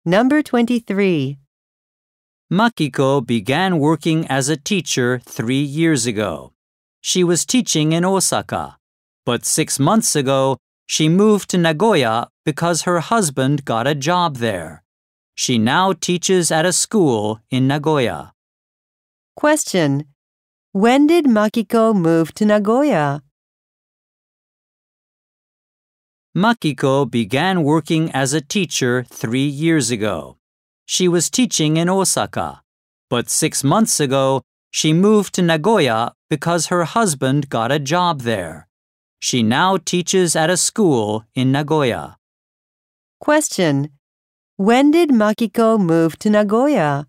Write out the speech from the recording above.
Number 23. Makiko began working as a teacher 3 years ago. She was teaching in Osaka, but 6 months ago, she moved to Nagoya because her husband got a job there. She now teaches at a school in Nagoya. Question. When did Makiko move to Nagoya? Makiko began working as a teacher 3 years ago. She was teaching in Osaka, but 6 months ago, she moved to Nagoya because her husband got a job there. She now teaches at a school in Nagoya. Question. When did Makiko move to Nagoya?